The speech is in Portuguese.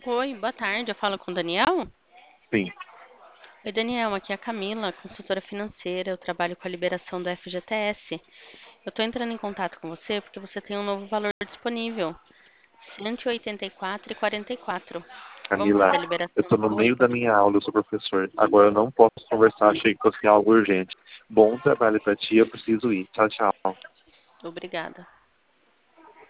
Oi, boa tarde. Eu falo com o Daniel? Sim, Oi, Daniel. Aqui é a Camila, consultora financeira. Eu trabalho com a liberação do FGTS. Eu estou entrando em contato com você porque você tem um novo valor disponível, 184,44. Vamos Camila, fazer a eu estou liberação no meio da hoje? minha aula, eu sou professor. Agora eu não posso conversar, achei que fosse algo urgente. Bom trabalho para ti, eu preciso ir. Tchau, tchau. Obrigada.